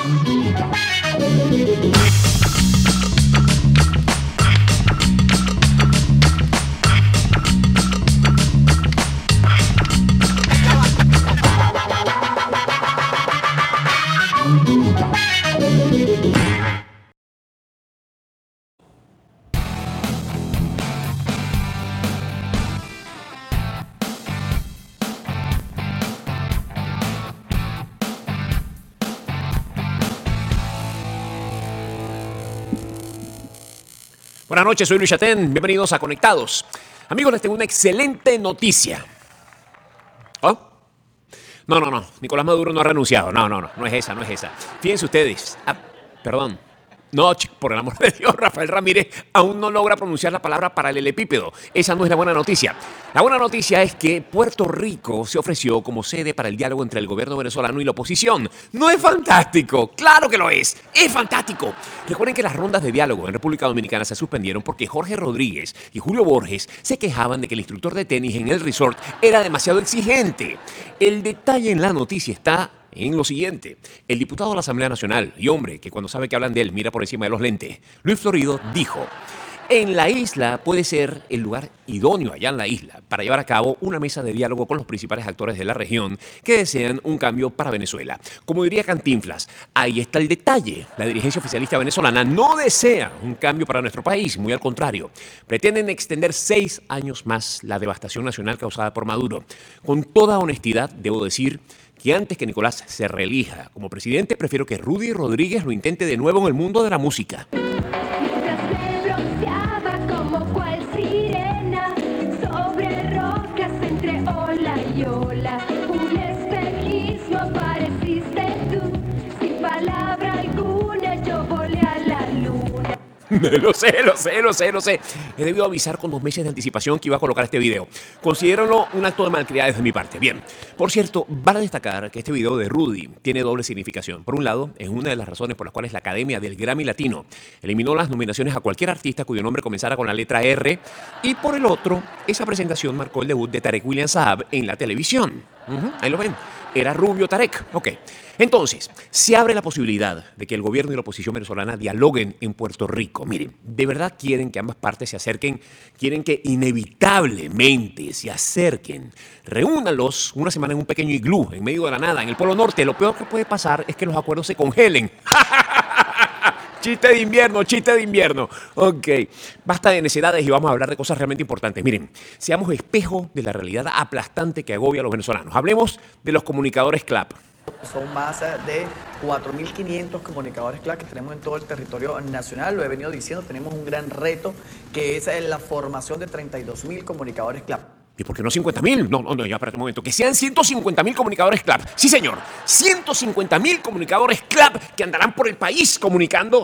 Buenas noches, soy Luis Chatén. Bienvenidos a Conectados. Amigos, les tengo una excelente noticia. ¿Oh? No. Nicolás Maduro no ha renunciado. No es esa. Fíjense ustedes. Perdón. No, por el amor de Dios, Rafael Ramírez aún no logra pronunciar la palabra paralelepípedo. Esa no es la buena noticia. La buena noticia es que Puerto Rico se ofreció como sede para el diálogo entre el gobierno venezolano y la oposición. ¿No es fantástico? ¡Claro que lo es! ¡Es fantástico! Recuerden que las rondas de diálogo en República Dominicana se suspendieron porque Jorge Rodríguez y Julio Borges se quejaban de que el instructor de tenis en el resort era demasiado exigente. El detalle en la noticia está en lo siguiente: el diputado de la Asamblea Nacional y hombre que cuando sabe que hablan de él mira por encima de los lentes, Luis Florido, dijo: en la isla puede ser el lugar idóneo allá en la isla para llevar a cabo una mesa de diálogo con los principales actores de la región que desean un cambio para Venezuela. Como diría Cantinflas, ahí está el detalle. La dirigencia oficialista venezolana no desea un cambio para nuestro país, muy al contrario. Pretenden extender 6 años más la devastación nacional causada por Maduro. Con toda honestidad, debo decir que antes que Nicolás se reelija como presidente, prefiero que Rudy Rodríguez lo intente de nuevo en el mundo de la música. Lo sé. He debido avisar con 2 meses de anticipación que iba a colocar este video. Considérenlo un acto de malcriadez de mi parte. Bien, por cierto, vale destacar que este video de Rudy tiene doble significación. Por un lado, es una de las razones por las cuales la Academia del Grammy Latino eliminó las nominaciones a cualquier artista cuyo nombre comenzara con la letra R. Y por el otro, esa presentación marcó el debut de Tarek William Saab en la televisión. Ahí lo ven. Era rubio Tarek. Ok. Entonces, se abre la posibilidad de que el gobierno y la oposición venezolana dialoguen en Puerto Rico. Miren, de verdad quieren que ambas partes se acerquen, quieren que inevitablemente se acerquen. Reúnanlos una semana en un pequeño iglú, en medio de la nada, en el Polo Norte. Lo peor que puede pasar es que los acuerdos se congelen. Chiste de invierno. Ok, basta de necedades y vamos a hablar de cosas realmente importantes. Miren, seamos espejo de la realidad aplastante que agobia a los venezolanos. Hablemos de los comunicadores CLAP. Son más de 4.500 comunicadores CLAP que tenemos en todo el territorio nacional. Lo he venido diciendo, tenemos un gran reto que es la formación de 32.000 comunicadores CLAP. ¿Y por qué no 50.000? No, ya, espérate un momento. Que sean 150.000 comunicadores CLAP. Sí, señor. 150.000 comunicadores CLAP que andarán por el país comunicando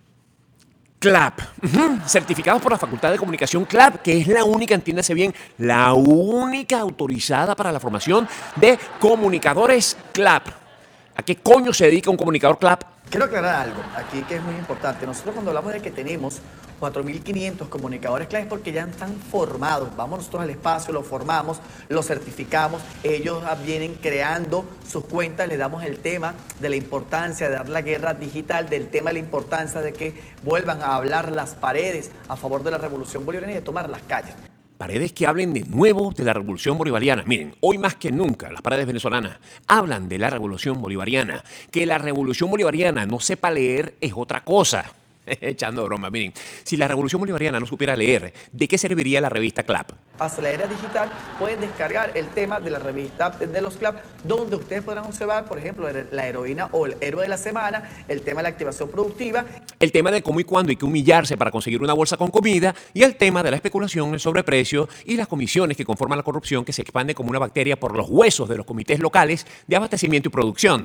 CLAP. Certificados por la Facultad de Comunicación CLAP, que es la única, entiéndase bien, la única autorizada para la formación de comunicadores CLAP. ¿A qué coño se dedica un comunicador CLAP? Quiero aclarar algo aquí que es muy importante. Nosotros cuando hablamos de que tenemos 4.500 comunicadores clave es porque ya están formados. Vamos nosotros al espacio, los formamos, los certificamos. Ellos vienen creando sus cuentas, le damos el tema de la importancia de dar la guerra digital, del tema de la importancia de que vuelvan a hablar las paredes a favor de la revolución bolivariana y de tomar las calles. Paredes que hablen de nuevo de la revolución bolivariana. Miren, hoy más que nunca las paredes venezolanas hablan de la revolución bolivariana. Que la revolución bolivariana no sepa leer es otra cosa. Echando broma, miren, si la revolución bolivariana no supiera leer, ¿de qué serviría la revista CLAP? Hasta la era digital pueden descargar el tema de la revista de los CLAP, donde ustedes podrán observar, por ejemplo, la heroína o el héroe de la semana, el tema de la activación productiva, el tema de cómo y cuándo hay que humillarse para conseguir una bolsa con comida, y el tema de la especulación, el sobreprecio y las comisiones que conforman la corrupción que se expande como una bacteria por los huesos de los comités locales de abastecimiento y producción.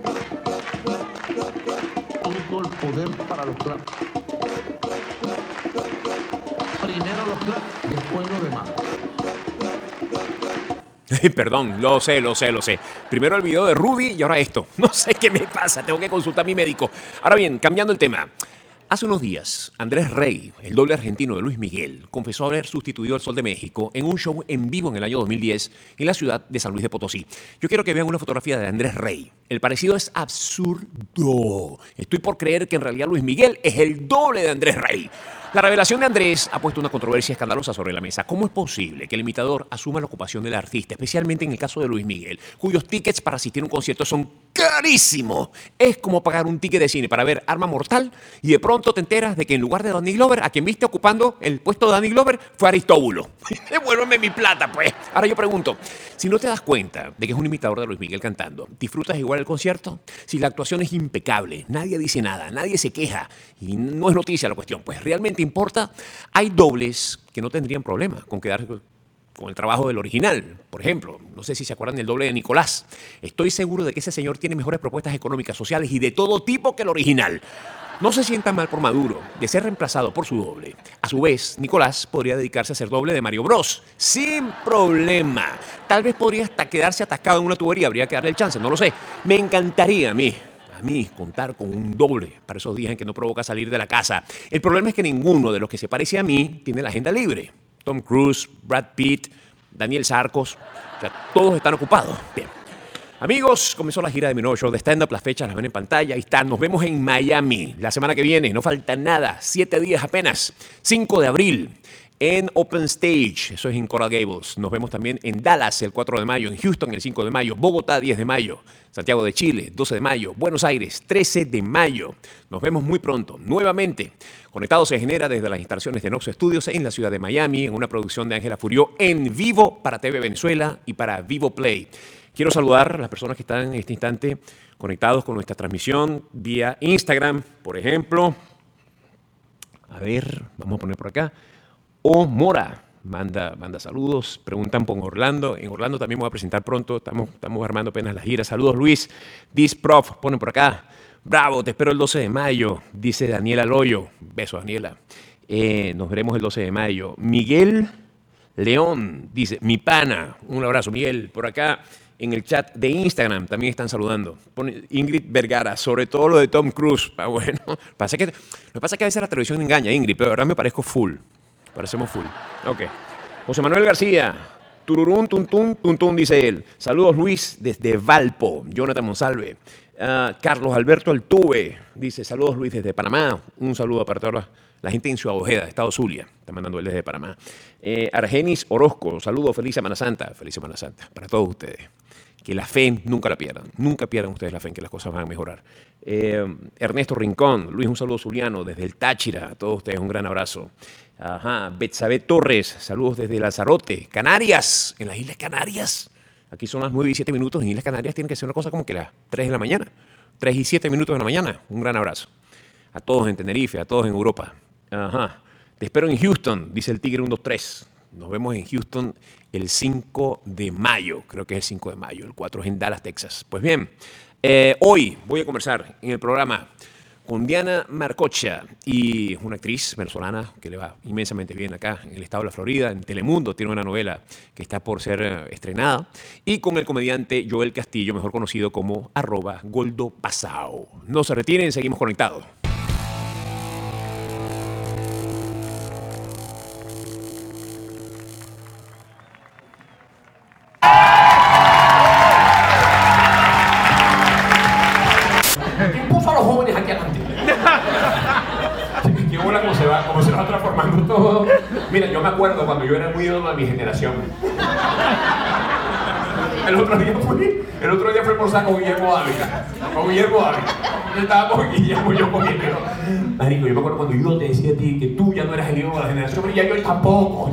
Todo el poder para los CLAP. Primero los CLAP, después los demás. Perdón, lo sé. Primero el video de Rudy y ahora esto. No sé qué me pasa, tengo que consultar a mi médico. Ahora bien, cambiando el tema. Hace unos días, Andrés Rey, el doble argentino de Luis Miguel, confesó haber sustituido al Sol de México en un show en vivo en el año 2010 en la ciudad de San Luis de Potosí. Yo quiero que vean una fotografía de Andrés Rey. El parecido es absurdo. Estoy por creer que en realidad Luis Miguel es el doble de Andrés Rey. La revelación de Andrés ha puesto una controversia escandalosa sobre la mesa. ¿Cómo es posible que el imitador asuma la ocupación del artista, especialmente en el caso de Luis Miguel, cuyos tickets para asistir a un concierto son carísimos? Es como pagar un ticket de cine para ver Arma Mortal y de pronto te enteras de que en lugar de Danny Glover, a quien viste ocupando el puesto de Danny Glover fue Aristóbulo. Devuélveme mi plata, pues. Ahora yo pregunto, si no te das cuenta de que es un imitador de Luis Miguel cantando, ¿disfrutas igual el concierto? Si la actuación es impecable, nadie dice nada, nadie se queja y no es noticia la cuestión, pues realmente importa. Hay dobles que no tendrían problema con quedar con el trabajo del original. Por ejemplo, no sé si se acuerdan del doble de Nicolás. Estoy seguro de que ese señor tiene mejores propuestas económicas, sociales y de todo tipo que el original. No se sienta mal por Maduro de ser reemplazado por su doble. A su vez, Nicolás podría dedicarse a ser doble de Mario Bros. Sin problema. Tal vez podría hasta quedarse atascado en una tubería. Habría que darle el chance, no lo sé. Me encantaría a mí contar con un doble para esos días en que no provoca salir de la casa. El problema es que ninguno de los que se parece a mí tiene la agenda libre. Tom Cruise, Brad Pitt, Daniel Sarcos, o sea, todos están ocupados. Bien. Amigos, comenzó la gira de mi nuevo show de stand-up. Las fechas las ven en pantalla. Ahí están. Nos vemos en Miami la semana que viene. No falta nada. 7 días apenas. 5 de abril. En Open Stage, eso es en Coral Gables. Nos vemos también en Dallas el 4 de mayo, en Houston el 5 de mayo, Bogotá 10 de mayo, Santiago de Chile 12 de mayo, Buenos Aires 13 de mayo. Nos vemos muy pronto, nuevamente. Conectado se genera desde las instalaciones de Noxo Studios en la ciudad de Miami, en una producción de Ángela Furió en vivo para TV Venezuela y para Vivo Play. Quiero saludar a las personas que están en este instante conectados con nuestra transmisión vía Instagram, por ejemplo. A ver, vamos a poner por acá. O Mora manda saludos, preguntan por Orlando. En Orlando también me voy a presentar pronto, estamos armando apenas la gira. Saludos Luis, Disprof, ponen por acá. Bravo, te espero el 12 de mayo, dice Daniela Loyo. Besos, Daniela. Nos veremos el 12 de mayo. Miguel León dice, mi pana, un abrazo Miguel. Por acá en el chat de Instagram también están saludando. Pone Ingrid Vergara, sobre todo lo de Tom Cruise. Ah, bueno, lo que pasa es que a veces la televisión engaña, Ingrid, pero ahora me parezco full. Parecemos full. Ok. José Manuel García. Tururún, tuntún, tuntún, dice él. Saludos, Luis, desde Valpo. Jonathan Monsalve. Carlos Alberto Altuve. Dice, saludos, Luis, desde Panamá. Un saludo para toda la gente en Ciudad Ojeda, Estado Zulia. Está mandando él desde Panamá. Argenis Orozco. Saludos, feliz Semana Santa. Feliz Semana Santa para todos ustedes. Que la fe nunca la pierdan. Nunca pierdan ustedes la fe en que las cosas van a mejorar. Ernesto Rincón. Luis, un saludo zuliano desde el Táchira. A todos ustedes un gran abrazo. Ajá, Betsabe Torres, saludos desde Lanzarote, Canarias, en las Islas Canarias. Aquí son las 9 y 7 minutos, en Islas Canarias tiene que ser una cosa como que las 3 de la mañana, 3 y 7 minutos de la mañana. Un gran abrazo. A todos en Tenerife, a todos en Europa. Ajá, te espero en Houston, dice el Tigre 123. Nos vemos en Houston el 5 de mayo, creo que es el 5 de mayo, el 4 es en Dallas, Texas. Pues bien, hoy voy a conversar en el programa con Diana Marcocha, y es una actriz venezolana que le va inmensamente bien acá en el estado de la Florida, en Telemundo, tiene una novela que está por ser estrenada, y con el comediante Joel Castillo, mejor conocido como @GoldoPasao. No se retiren, seguimos conectados. ¿Quién puso a los jóvenes aquí adelante? Qué bola cómo se va transformando todo. Mira, yo me acuerdo cuando yo era muy ídolo de mi generación. El otro día fui a almorzar con Guillermo Ávila. Estábamos Guillermo y yo comiendo. Marico, yo me acuerdo cuando yo te decía a ti que tú ya no eras el ídolo de la generación, pero ya yo tampoco.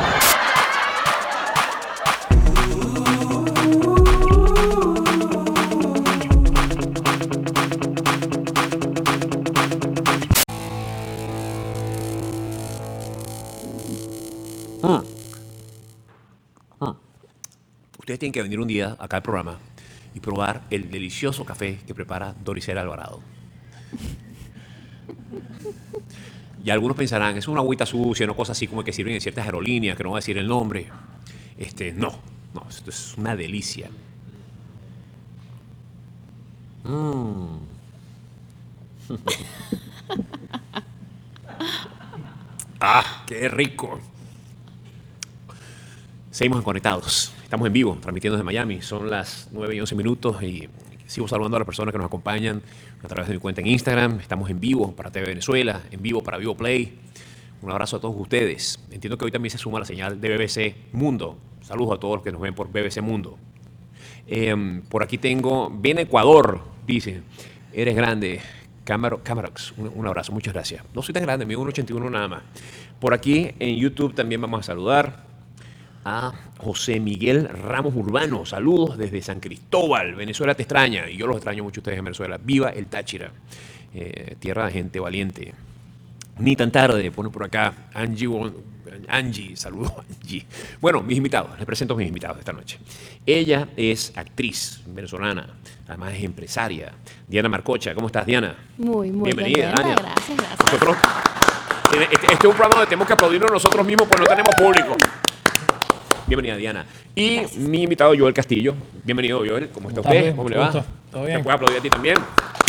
Ustedes tienen que venir un día acá al programa y probar el delicioso café que prepara Doricela Alvarado. Y algunos pensarán, es una agüita sucia, no cosas así como que sirven en ciertas aerolíneas, que no voy a decir el nombre. No, esto es una delicia. ¡Ah, qué rico! Seguimos conectados. Estamos en vivo, transmitiendo desde Miami. Son las 9:11 y sigo saludando a las personas que nos acompañan a través de mi cuenta en Instagram. Estamos en vivo para TV Venezuela, en vivo para Vivo Play. Un abrazo a todos ustedes. Entiendo que hoy también se suma la señal de BBC Mundo. Saludos a todos los que nos ven por BBC Mundo. Por aquí tengo, ven Ecuador, dice, eres grande. Camarox, un abrazo, muchas gracias. No soy tan grande, mido 1,81 nada más. Por aquí en YouTube también vamos a saludar a José Miguel Ramos Urbano. Saludos desde San Cristóbal. Venezuela te extraña. Y yo los extraño mucho a ustedes en Venezuela. Viva el Táchira. Tierra de gente valiente. Ni tan tarde, pone por acá Angie, saludos Angie. Bueno, mis invitados, les presento a mis invitados de esta noche. Ella es actriz venezolana, además es empresaria. Diana Marcocha, ¿cómo estás, Diana? Muy bienvenida, contenta, Diana. gracias. Nosotros, este es un programa donde tenemos que aplaudirnos nosotros mismos porque no tenemos público. Bienvenida, Diana. Y mi invitado, Joel Castillo. Bienvenido, Joel. ¿Cómo está usted? ¿Cómo le va? ¿Todo bien? ¿Te puedo aplaudir a ti también?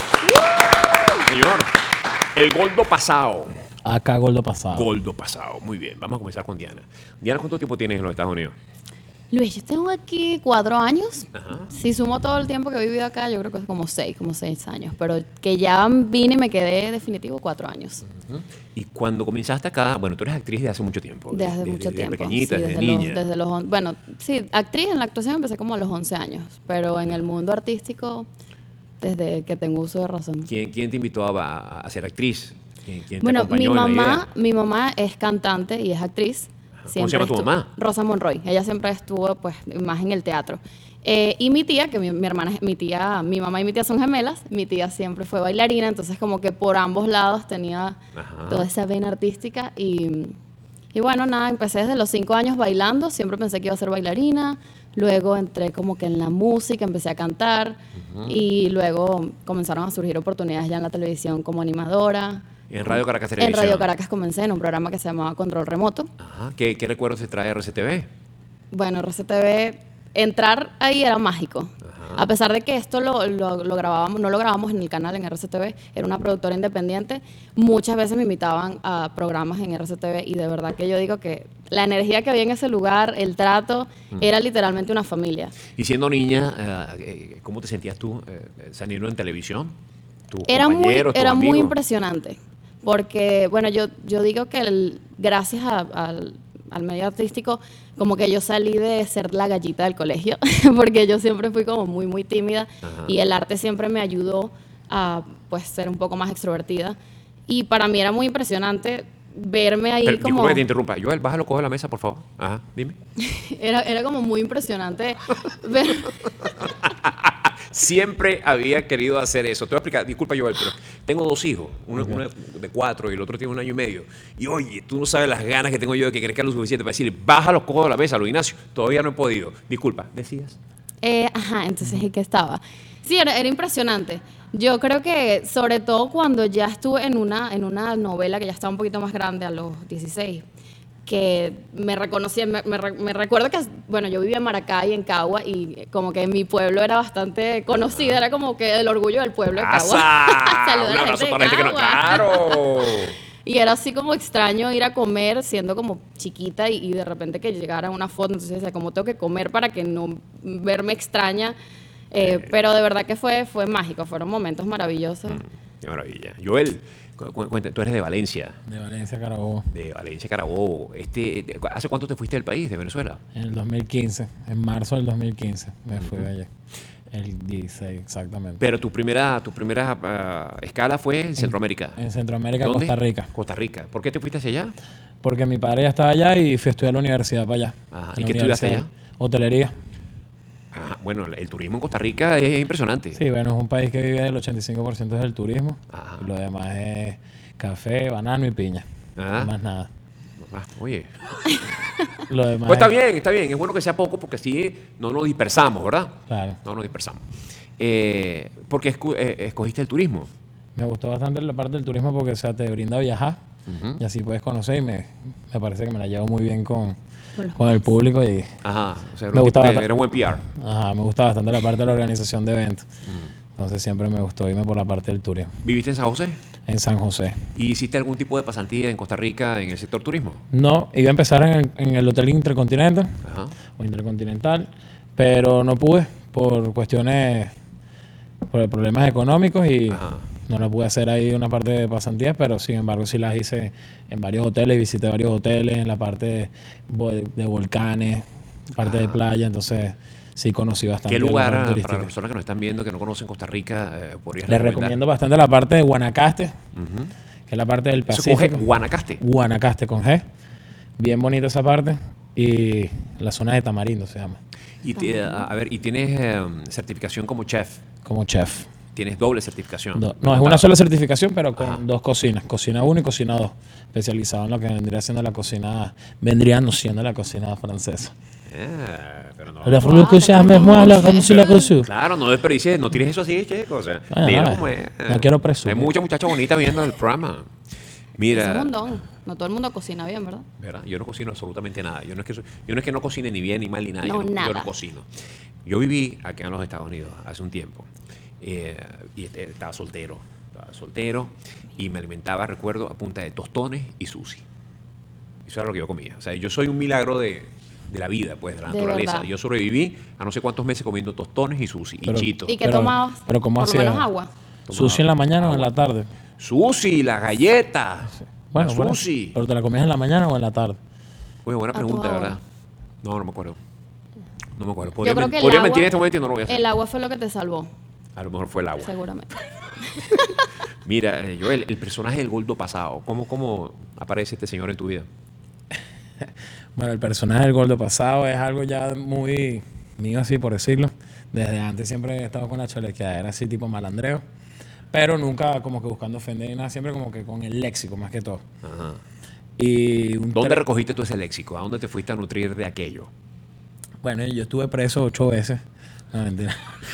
Señor, el Goldo Pasado. Acá Goldo Pasado. Goldo Pasado. Muy bien. Vamos a comenzar con Diana. Diana, ¿cuánto tiempo tienes en los Estados Unidos? Luis, yo tengo aquí 4 años. Ajá. Si sumo todo el tiempo que he vivido acá, yo creo que es como 6 años. Pero que ya vine y me quedé definitivo 4 años. Y cuando comenzaste acá, bueno, tú eres actriz de hace mucho tiempo. Desde mucho tiempo. Desde pequeñita, sí, desde niña. bueno, sí, actriz en la actuación empecé como a los 11 años. Pero en el mundo artístico, desde que tengo uso de razón. ¿Quién te invitó a ser actriz? ¿Quién te Bueno, acompañó en la idea? mi mamá es cantante y es actriz. ¿Cómo se llama tu mamá? Rosa Monroy. Ella siempre estuvo pues más en el teatro. Y mi tía, que mi hermana, mi mamá y mi tía son gemelas, mi tía siempre fue bailarina, entonces como que por ambos lados tenía toda esa vena artística y bueno, nada, empecé desde los 5 años bailando, siempre pensé que iba a ser bailarina, luego entré como que en la música, empecé a cantar y luego comenzaron a surgir oportunidades ya en la televisión como animadora. En Radio Caracas En Televisión. Radio Caracas comencé en un programa que se llamaba Control Remoto. Ajá. ¿Qué recuerdos te trae RCTV? Bueno, RCTV, entrar ahí era mágico. A pesar de que esto lo grabábamos, no lo grabábamos en el canal en RCTV, era una productora independiente, muchas veces me invitaban a programas en RCTV y de verdad que yo digo que la energía que había en ese lugar, el trato, era literalmente una familia. Y siendo niña, ¿cómo te sentías tú saliendo en televisión? ¿Tus Era compañeros, tus muy amigos? impresionante, porque bueno, yo digo que gracias al medio artístico, como que yo salí de ser la gallita del colegio, porque yo siempre fui como muy tímida. Ajá. Y el arte siempre me ayudó a pues ser un poco más extrovertida. Y para mí era muy impresionante verme ahí Pero, como... disculpa que te interrumpa. Joel, bájalo, coge la mesa, por favor. Ajá, dime. Era como muy impresionante ver... Siempre había querido hacer eso. Te voy a explicar, disculpa Joel, pero tengo 2 hijos, uno de 4 y el otro tiene 1 año y medio. Y oye, tú no sabes las ganas que tengo yo de que crezca lo suficiente para decirle, baja los codos de la mesa, Luis Ignacio. Todavía no he podido. Disculpa, ¿decías? Entonces, ¿en qué estaba? Sí, era impresionante. Yo creo que, sobre todo cuando ya estuve en una novela que ya estaba un poquito más grande, a los 16, que me reconocían, me recuerdo que, bueno, yo vivía en Maracay, en Cagua, y como que mi pueblo era bastante conocida, era como que el orgullo del pueblo de Cagua. Saludos a Un la abrazo gente de para la gente que no... Cagua. ¡Claro! Y era así como extraño ir a comer siendo como chiquita y de repente que llegara una foto, entonces decía, como tengo que comer para que no verme extraña. Pero de verdad que fue mágico, fueron momentos maravillosos. Qué maravilla. Joel, cuenta, tú eres de Valencia. De Valencia, Carabobo. De Valencia, Carabobo. ¿Hace cuánto te fuiste del país, de Venezuela? En el 2015, en marzo del 2015 me fui de allá. El 16, exactamente. Pero tu primera escala fue en Centroamérica. En Centroamérica, ¿Dónde? Costa Rica. Costa Rica. ¿Por qué te fuiste hacia allá? Porque mi padre ya estaba allá y fui a estudiar a la universidad para allá. Ajá. En ¿Y la qué estudiaste universidad. allá? Hotelería. Bueno, el turismo en Costa Rica es impresionante. Sí, bueno, es un país que vive del 85% del turismo. Ajá. Y lo demás es café, banano y piña. Ajá. Más nada. Oye. Lo demás Pues es- está bien. Es bueno que sea poco porque así no nos dispersamos, ¿verdad? Claro. No nos dispersamos. ¿Por qué escogiste el turismo? Me gustó bastante la parte del turismo porque, o sea, te brinda viajar y así puedes conocer y me parece que me la llevo muy bien con el público y Ajá. O sea, Me gustaba. era un buen PR. me gusta bastante la parte de la organización de eventos. Entonces siempre me gustó irme por la parte del turismo. ¿Viviste en San José? en San José. ¿Y hiciste algún tipo de pasantía en Costa Rica en el sector turismo? No, iba a empezar en el Hotel Intercontinental Ajá. o Intercontinental, pero no pude por problemas económicos y Ajá. no la pude hacer ahí una parte de pasantías, pero sin embargo sí las hice en varios hoteles, visité varios hoteles en la parte de volcanes, parte de playa, entonces sí conocí bastante. ¿Qué la lugar, parte para turística. las personas que nos están viendo, que no conocen Costa Rica, podrías Les recomendar? recomiendo bastante la parte de Guanacaste, que es la parte del Eso coge Pacífico. Guanacaste. Guanacaste con G. Bien bonita esa parte. Y la zona de Tamarindo se llama, Y a ver, ¿y tienes certificación como chef? como chef. Tienes doble certificación. No, es una sola certificación, pero con Ajá. dos cocinas. Cocina 1 y cocina 2. Especializado en lo que vendrían siendo la cocina francesa. Pero no. Claro, Claro, no desperdicies, no tires eso así, chico. O sea, Bueno, mira no, cómo es. no quiero presumir. Hay muchas muchachas bonitas viendo el programa. Eso es Mira, un don. No todo el mundo cocina bien, ¿verdad? ¿verdad? Yo no cocino absolutamente nada. Yo no es que no cocine ni bien ni mal ni nada. No, Yo nada. no cocino. Yo viví acá en los Estados Unidos hace un tiempo y estaba soltero. Y me alimentaba, recuerdo, a punta de tostones y sushi. Eso era lo que yo comía. O sea, yo soy un milagro de la vida, pues, de la De naturaleza. verdad. Yo sobreviví a no sé cuántos meses comiendo tostones y sushi Pero- y chitos. ¿Y qué Pero- tomabas? pero ¿cómo Por hacía? lo menos agua. ¿Sushi en la mañana o en la tarde? Sushi, las galletas. Bueno, la bueno, sushi. ¿pero te la comías en la mañana o en la tarde? Oye, buena A pregunta, toda hora. ¿verdad? No me acuerdo. No me acuerdo. Yo Podría, creo que podría mentir en este momento y no lo voy a hacer. el agua fue lo que te salvó, A lo mejor fue el agua. seguramente. Mira, Joel, el personaje del Gordo Pasado, ¿cómo aparece este señor en tu vida? Bueno, el personaje del Gordo Pasado es algo ya muy mío, así por decirlo. Desde antes siempre he estado con la chalequeadera así tipo malandreo, pero nunca como que buscando ofender ni nada, siempre como que con el léxico más que todo. Ajá. Y ¿Dónde recogiste tú ese léxico? ¿A dónde te fuiste a nutrir de aquello? Bueno, yo estuve preso 8 veces. No, mentira.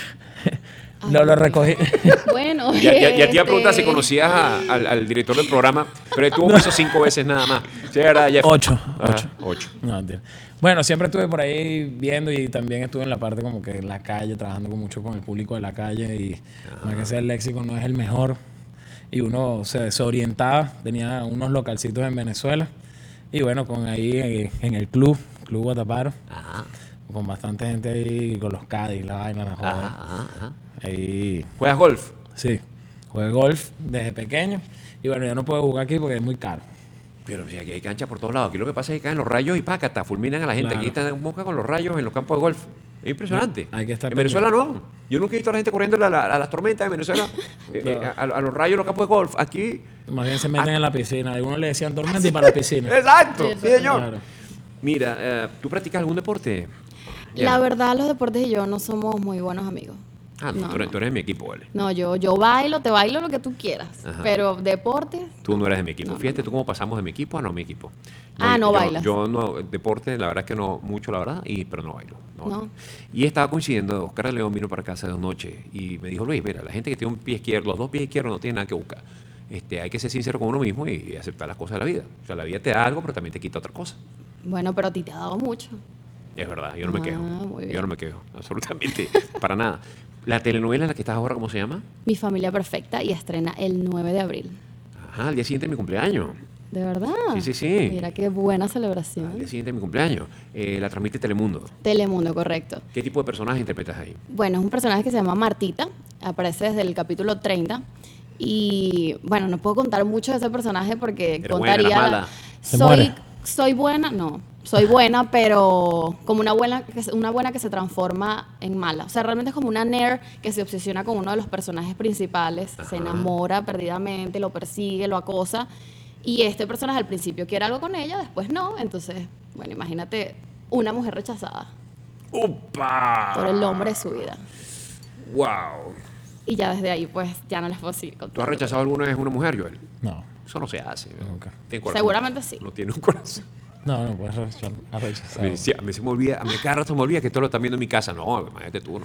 Lo recogí. Bueno, Ya te iba a preguntar si este, conocías al director del programa, pero él estuvo preso 5 veces nada más. Sí, ¿verdad, Jeff? 8. Ajá, 8. No, mentira. Bueno, siempre estuve por ahí viendo y también estuve en la parte como que en la calle, trabajando mucho con el público de la calle y no que sea el léxico no es el mejor. Y uno se desorientaba, tenía unos localcitos en Venezuela y bueno, con ahí en el Club Guataparo, Ajá, con bastante gente ahí, con los Cádiz, la vaina, la joda. ajá. Ahí, ¿Juegas golf? sí, jugué golf desde pequeño y bueno, yo no puedo jugar aquí porque es muy caro. Pero si aquí hay cancha por todos lados. Aquí lo que pasa es que caen los rayos y pácata, fulminan a la gente. Claro. Aquí están mosca con los rayos en los campos de golf. Es impresionante. Hay que estar en Venezuela no. Yo nunca he visto a la gente corriendo a las tormentas en Venezuela, a los rayos en los campos de golf. Aquí. Más bien se meten en la piscina, algunos le decían tormenta y para la piscina. Exacto, sí, señor. Claro. Mira, ¿tú practicas algún deporte? La verdad, los deportes y yo no somos muy buenos amigos. Ah, no, No, tú eres no. de mi equipo, ¿vale? No, yo bailo, te bailo lo que tú quieras. Ajá. Pero deporte, Tú no eres de mi equipo. No, Fíjate tú cómo pasamos de mi equipo a no mi equipo. Ah, no yo, bailas. Yo no, deporte, la verdad es que no mucho, la verdad, pero no bailo. No. Y estaba coincidiendo, Oscar de León vino para casa de noche y me dijo, Luis, mira, la gente que tiene un pie izquierdo, los dos pies izquierdos no tiene nada que buscar. Hay que ser sincero con uno mismo y aceptar las cosas de la vida. O sea, la vida te da algo, pero también te quita otra cosa. bueno, pero a ti te ha dado mucho. Es verdad, yo no me quejo. muy bien. Yo no me quejo, absolutamente, para nada. La telenovela en la que estás ahora, ¿cómo se llama? Mi familia perfecta y estrena el 9 de abril. Ajá, al día siguiente de mi cumpleaños. ¿De verdad? Sí, sí, sí. Mira qué buena Al celebración. día siguiente de mi cumpleaños. La transmite Telemundo. Telemundo, correcto. ¿Qué tipo de personaje interpretas ahí? Bueno, es un personaje que se llama Martita, aparece desde el capítulo 30 y bueno, no puedo contar mucho de ese personaje porque ¿Eres buena, contaría... eres mala? ¿Se muere? Soy buena, no, soy buena, pero como una buena que se transforma en mala. O sea, realmente es como una nerd que se obsesiona con uno de los personajes principales, se enamora perdidamente, lo persigue, lo acosa y este personaje al principio quiere algo con ella, después no, entonces, bueno, imagínate una mujer rechazada ¡Upa! por el hombre de su vida. ¡Wow! Y ya desde ahí, pues, ya no les puedo seguir ¿Tú has contando. rechazado alguna vez una mujer, Joel? No, Eso no se hace. Nunca. Tiene corazón. Seguramente sí. No tiene un corazón. no puedes rechazar. Sí, a mí se me olvida, a mí cada rato se me olvida que esto lo están viendo en mi casa. No, imagínate tú,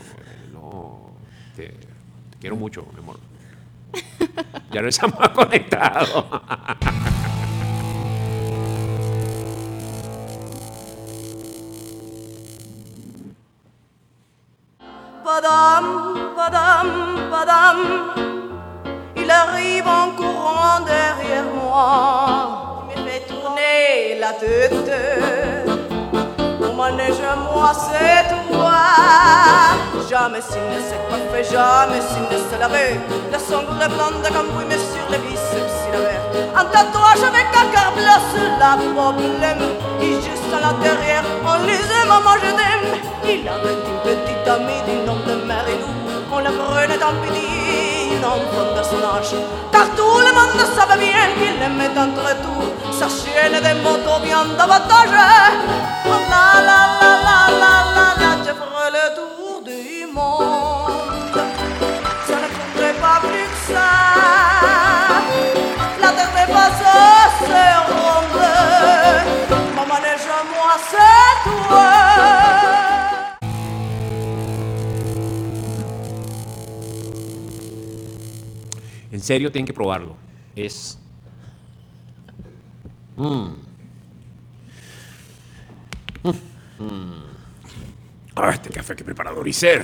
te quiero mucho, mi amor. Ya no estamos conectados. Padam, padam, padam. Y il arrive en courant derrière moi, il fait tourner la tête. Mon manège à moi, c'est toi. Jamais s'il ne s'est coiffé, jamais s'il ne s'est lavé. La sangle blonde comme vous, mais sur les biceps il avait un tatouage avec un cœur bleu sur la problème. Et juste à l'intérieur, on lisait maman je t'aime. Il avait une petite amie du nom de Marilou. On la prenait en pitié, une enfant de son âge. Car tout le monde savait bien qu'il aimait entre tout sa chienne des motos bien davantage. La la la la la la la, je ferai le tour du monde. Ça ne faudrait pas plus que ça. La terre n'est pas assez ronde. Mon manège à moi, c'est toi. En serio, tienen que probarlo. Es... Ah, este café que preparado Ricer.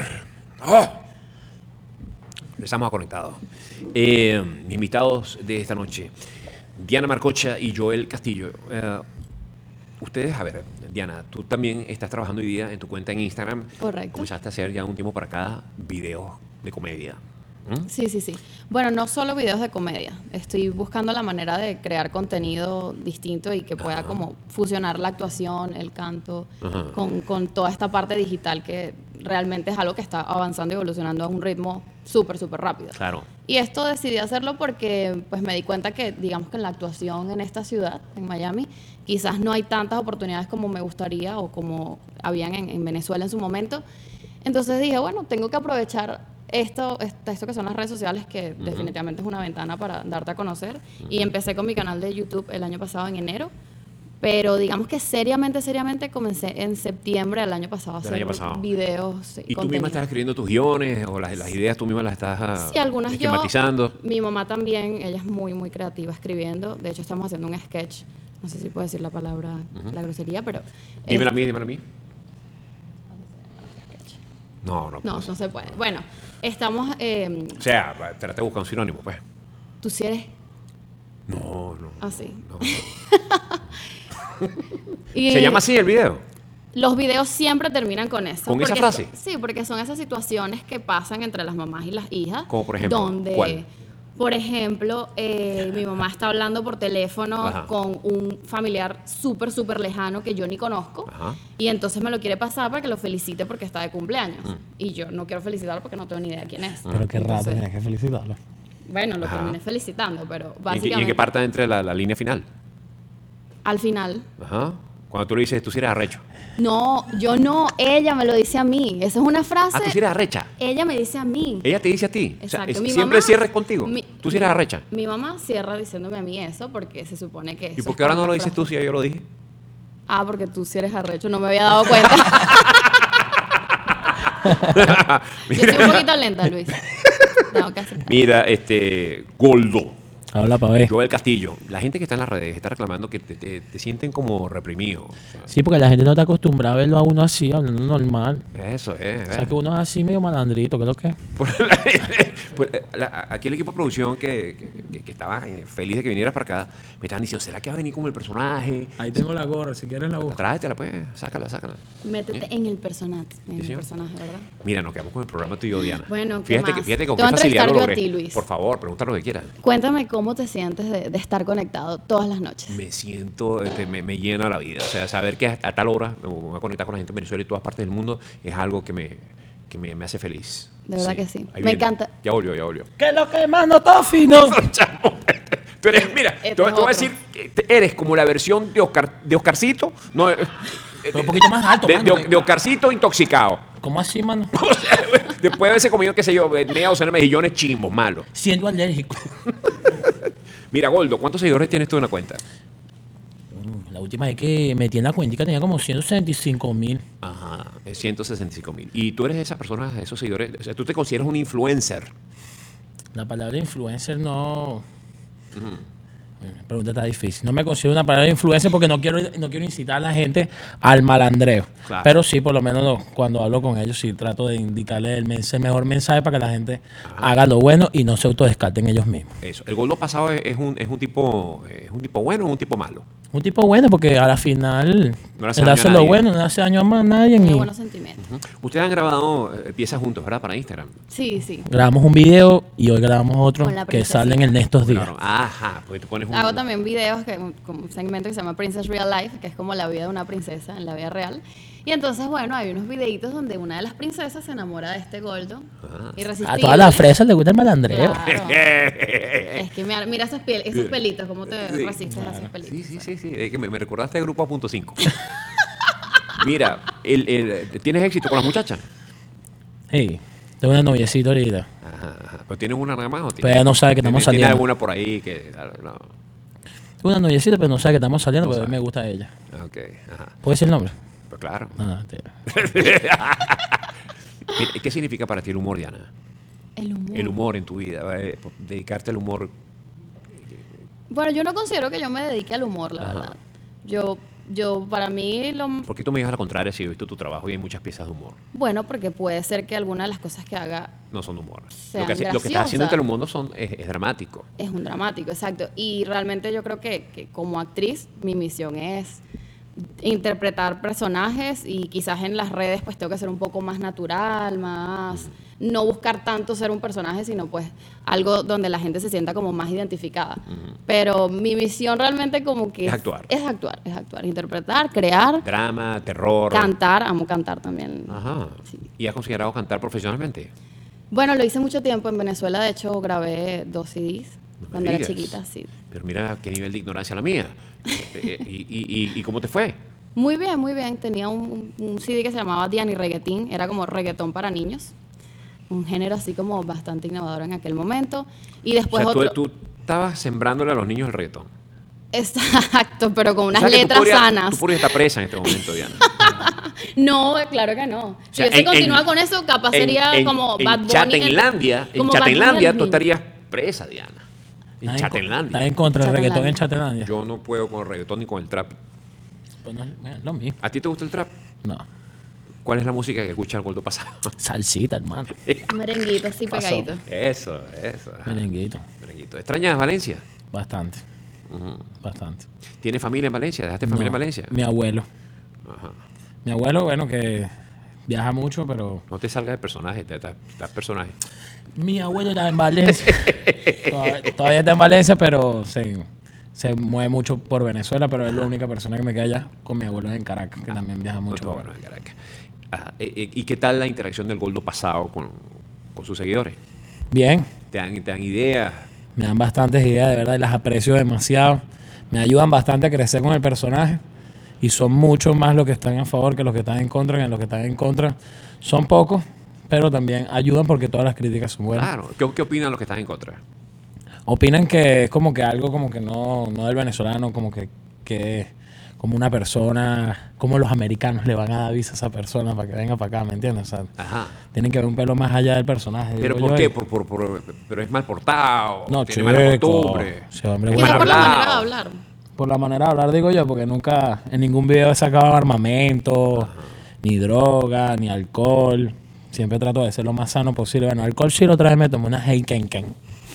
Estamos conectados. Mis invitados de esta noche, Diana Marcocha y Joel Castillo. Ustedes, a ver, Diana, tú también estás trabajando hoy día en tu cuenta en Instagram. Correcto. Comenzaste a hacer ya un tiempo para acá videos de comedia. Sí, sí, sí. Bueno, no solo videos de comedia. Estoy buscando la manera de crear contenido distinto y que pueda como fusionar la actuación, el canto, con toda esta parte digital que realmente es algo que está avanzando y evolucionando a un ritmo súper, súper rápido. Claro. Y esto decidí hacerlo porque pues me di cuenta que, digamos que en la actuación en esta ciudad, en Miami, quizás no hay tantas oportunidades como me gustaría o como habían en Venezuela en su momento. Entonces dije, bueno, tengo que aprovechar esto que son las redes sociales, que definitivamente es una ventana para darte a conocer. Y empecé con mi canal de YouTube el año pasado, en enero. Pero digamos que seriamente comencé en septiembre del año pasado a hacer videos. ¿Y tú misma estás escribiendo tus guiones o las ideas tú misma las estás sí, algunas esquematizando? Mi mamá también, ella es muy, muy creativa escribiendo. De hecho, estamos haciendo un sketch. No sé si puedo decir la palabra, la grosería, pero... Dímela a mí. No se puede. Bueno, estamos... o sea, trata de buscar un sinónimo, pues. ¿Tú sí eres? No. Ah, sí. No. Y ¿se llama así el video? Los videos siempre terminan con eso. ¿Con esa frase? Sí, porque son esas situaciones que pasan entre las mamás y las hijas. Como por ejemplo, donde, ¿cuál? Por ejemplo, mi mamá está hablando por teléfono con un familiar súper, súper lejano que yo ni conozco. Y entonces me lo quiere pasar para que lo felicite porque está de cumpleaños. Y yo no quiero felicitarlo porque no tengo ni idea quién es. Pero qué rato tienes que felicitarlo. Bueno, lo terminé felicitando, pero básicamente... ¿Y en qué parte entre la línea final? Al final. Cuando tú le dices, tú sí eres arrecho. No, yo no. Ella me lo dice a mí. Esa es una frase... ¿Tú sí eres arrecha? Ella me dice a mí. ¿Ella te dice a ti? Exacto. O sea, ¿siempre cierres contigo? ¿Tú sí eres arrecha? Mi mamá cierra diciéndome a mí eso porque se supone que... ¿Y por qué ahora no lo dices tú si yo lo dije? Porque tú sí eres arrecho. No me había dado cuenta. Yo soy un poquito lenta, Luis. Tengo que hacer. Mira, Goldo. Habla para ver. Joel Castillo. La gente que está en las redes está reclamando que te sienten como reprimido. O sea, sí, porque la gente no está acostumbrada a verlo a uno así, hablando normal. Eso es. O sea, que uno es así medio malandrito, ¿qué es lo que es? Aquí el equipo de producción que estaba feliz de que vinieras para acá, me estaban diciendo, ¿será que va a venir como el personaje? Ahí tengo la gorra, si quieres la busco. Tráetela, pues, sácala. Métete en el personaje, ¿verdad? Mira, nos quedamos con el programa tú y yo, Diana. Bueno, ¿qué fíjate más? que con Te qué voy a facilidad lo entrevistar yo a logré. ti, Luis. Por favor, pregunta lo que quieras. Cuéntame cómo te sientes de estar conectado todas las noches. Me siento, me llena la vida. O sea, saber que a tal hora me voy a conectar con la gente en Venezuela y todas partes del mundo es algo que me hace feliz. De verdad que sí. Ahí Me viene. encanta. Ya volvió. ¿Qué es lo que más no está fino? Tú eres, mira, te voy a decir, eres como la versión de Oscarcito. No, Pero un poquito más alto, mano. de Oscarcito intoxicado. ¿Cómo así, mano? O sea, después de haberse comido, qué sé yo, media docena de mejillones chimbos, malos. Siendo alérgico. Mira, Goldo, ¿cuántos seguidores tienes tú en la cuenta? La última vez que metí en la cuentica tenía como 165,000. Ajá, 165,000. Y tú eres de esas personas, de esos seguidores, o sea, tú te consideras un influencer. La palabra influencer no... La pregunta está difícil. No me considero una palabra de influencia porque no quiero incitar a la gente al malandreo. Claro. Pero sí, por lo menos cuando hablo con ellos, sí trato de indicarle el mejor mensaje para que la gente haga lo bueno y no se autodescarten ellos mismos. Eso. ¿El Goldo pasado es un tipo bueno o un tipo malo? Un tipo bueno porque a la final No le hace él daño hace a lo nadie. bueno, no le hace daño a nadie. Tiene Y buenos sentimientos. Ustedes han grabado piezas juntos, ¿verdad? Para Instagram. Sí, sí. grabamos un video y hoy grabamos otro Con la que princesita. sale en estos días. Claro. Ajá, porque tú pones un... Hago también videos, con un segmento que se llama Princess Real Life, que es como la vida de una princesa en la vida real. Y entonces, bueno, hay unos videitos donde una de las princesas se enamora de este Goldo. Irresistible. A todas las fresas les gusta el malandreo. Claro. Es que mira esos pelitos, cómo te resistes a esos pelitos. Sí. Es que me recordaste de Grupo A.5. Mira, ¿tienes éxito con las muchachas? Sí, tengo una noviecita ahorita. Ajá. ¿Pero tienes una nada más o tienes? Pero ella no sabe que estamos ¿Tienes saliendo. alguna por ahí que... No. Tengo una noviecita, pero no sabe que estamos saliendo, No pero a mí sabe. me gusta ella. Ok, ajá. ¿Puedo decir el nombre? Pues claro. No, Mira, ¿qué significa para ti el humor, Diana? El humor. El humor en tu vida, dedicarte al humor. Bueno, yo no considero que yo me dedique al humor, la verdad. Yo, para mí, ¿Por qué tú me digas la contraria si he visto tu trabajo y hay muchas piezas de humor? bueno, porque puede ser que alguna de las cosas que haga No son de humor. Sean Lo que estás haciendo graciosas. entre el mundo es dramático. es un dramático, exacto. Y realmente yo creo que como actriz, mi misión es interpretar personajes y quizás en las redes pues tengo que ser un poco más natural, más no buscar tanto ser un personaje, sino pues algo donde la gente se sienta como más identificada. Pero mi misión realmente como que Es actuar. es actuar, interpretar, crear, Drama, terror. cantar, amo cantar también. Ajá. Sí. ¿Y has considerado cantar profesionalmente? Bueno, lo hice mucho tiempo en Venezuela, de hecho grabé 2 CDs No me cuando era digas. chiquita, sí. Pero mira qué nivel de ignorancia la mía. ¿Y cómo te fue? Muy bien, muy bien. Tenía un CD que se llamaba Diani Reggaetín, era como reggaetón para niños. Un género así como bastante innovador en aquel momento. Y después o sea, otro... tú estabas sembrándole a los niños el reggaetón. Exacto, pero con unas O sea, que letras tú sanas. podrías estar presa en este momento, Diana. No, claro que no. Si sea, hubiese continuado con eso, capaz sería como Bad Bunny. Chatenlandia, como Bad Bunny Chatenlandia en tú los estarías presa, Diana. En ¿Estás Chatenlandia. en contra del Chatenlandia. reggaetón en Chatenlandia? Yo no puedo con el reggaetón ni con el trap. Pues no, es lo mismo. ¿A ti te gusta el trap? No. ¿Cuál es la música que escucha el Gordo pasado? Salsita, hermano. niños. Merenguito así Pasó. pegadito. Eso. ajá. Merenguito. Merenguito. ¿Extrañas Valencia? Bastante. Bastante. ¿Tienes familia en Valencia? ¿Dejaste familia en No, Valencia? Mi abuelo. Ajá. Mi abuelo, bueno, que viaja mucho, pero No te salgas de personaje, estás personaje. mi abuelo está en Valencia. Todavía está en Valencia, pero se mueve mucho por Venezuela, pero es la única persona que me queda allá con mi abuelo en Caracas, que también viaja mucho. Bueno, en Caracas. Ajá. ¿Y qué tal la interacción del Gordo pasado con sus seguidores? Bien, ¿Te dan ideas? me dan bastantes ideas, de verdad, y las aprecio demasiado. Me ayudan bastante a crecer con el personaje. Y son mucho más los que están a favor que los que están en contra, que los que están en contra son pocos, pero también ayudan porque todas las críticas son buenas. Claro. ¿Qué opinan los que están en contra? Opinan que es como que algo como que no del venezolano, como que como una persona, como los americanos le van a dar visa a esa persona para que venga para acá, ¿me entiendes? O sea, Ajá. tienen que ver un pelo más allá del personaje. ¿Pero digo por yo, qué? Pero es mal portado. No, tiene mala chico. costumbre. Ese hombre es es Quizás mal por la manera de hablado. hablar. Por la manera de hablar, digo yo, porque nunca en ningún video he sacado armamento, ni droga, ni alcohol. Siempre trato de ser lo más sano posible. Bueno, alcohol sí lo otra vez me tomé una Heineken.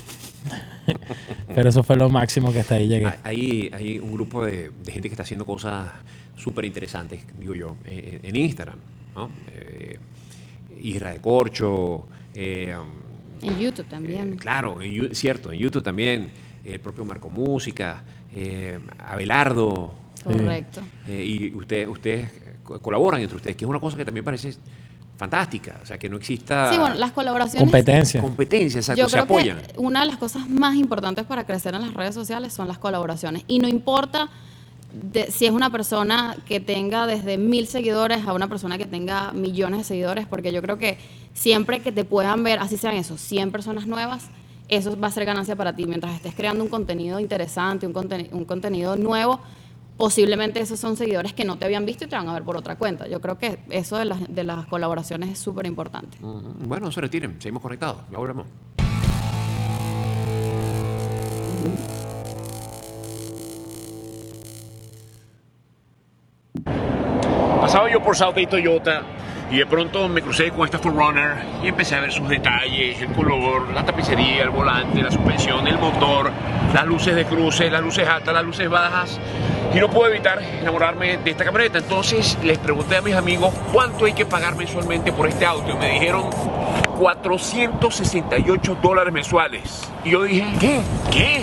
Pero eso fue lo máximo que hasta ahí llegué. Hay un grupo de gente que está haciendo cosas súper interesantes, digo yo, en Instagram, ¿no? Isra de Corcho, En YouTube también. claro, cierto, en YouTube también, el propio Marco Música, Abelardo, Correcto. y ustedes colaboran entre ustedes, que es una cosa que también parece fantástica, o sea, que no exista Sí, bueno, las colaboraciones. Competencia. competencia, exacto, Yo se creo apoyan. que una de las cosas más importantes para crecer en las redes sociales son las colaboraciones. Y no importa si es una persona que tenga desde 1000 seguidores a una persona que tenga millones de seguidores, porque yo creo que siempre que te puedan ver, así sean esos 100 personas nuevas, eso va a ser ganancia para ti. Mientras estés creando un contenido interesante, un contenido nuevo, posiblemente esos son seguidores que no te habían visto y te van a ver por otra cuenta. Yo creo que eso de las colaboraciones es súper importante. Bueno, no se retiren, seguimos conectados, ya volvemos. yo por Southgate Toyota y de pronto me crucé con esta 4Runner y empecé a ver sus detalles, el color, la tapicería, el volante, la suspensión, el motor, las luces de cruce, las luces altas, las luces bajas. Y no puedo evitar enamorarme de esta camioneta. Entonces les pregunté a mis amigos cuánto hay que pagar mensualmente por este auto y me dijeron $468 mensuales. Y yo dije, ¿qué?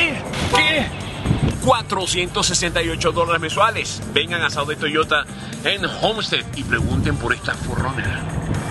$468 mensuales. Vengan a Southgate Toyota en Homestead y pregunten por esta 4Runner.